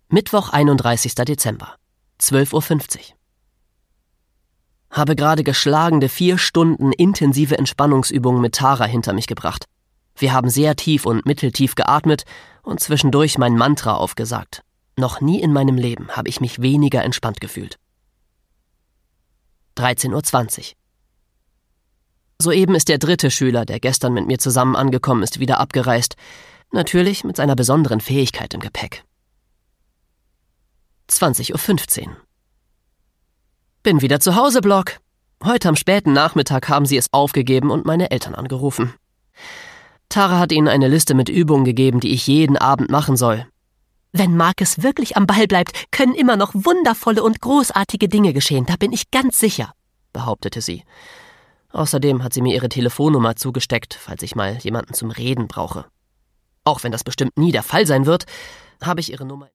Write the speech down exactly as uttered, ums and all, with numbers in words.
Mittwoch, einunddreißigster Dezember, zwölf Uhr fünfzig. Habe gerade geschlagene vier Stunden intensive Entspannungsübungen mit Tara hinter mich gebracht. Wir haben sehr tief und mitteltief geatmet und zwischendurch mein Mantra aufgesagt. Noch nie in meinem Leben habe ich mich weniger entspannt gefühlt. dreizehn Uhr zwanzig. Soeben ist der dritte Schüler, der gestern mit mir zusammen angekommen ist, wieder abgereist. Natürlich mit seiner besonderen Fähigkeit im Gepäck. zwanzig Uhr fünfzehn. Bin wieder zu Hause, Block. Heute am späten Nachmittag haben sie es aufgegeben und meine Eltern angerufen. Tara hat ihnen eine Liste mit Übungen gegeben, die ich jeden Abend machen soll. Wenn Marcus wirklich am Ball bleibt, können immer noch wundervolle und großartige Dinge geschehen, da bin ich ganz sicher, behauptete sie. Außerdem hat sie mir ihre Telefonnummer zugesteckt, falls ich mal jemanden zum Reden brauche. Auch wenn das bestimmt nie der Fall sein wird, habe ich ihre Nummer...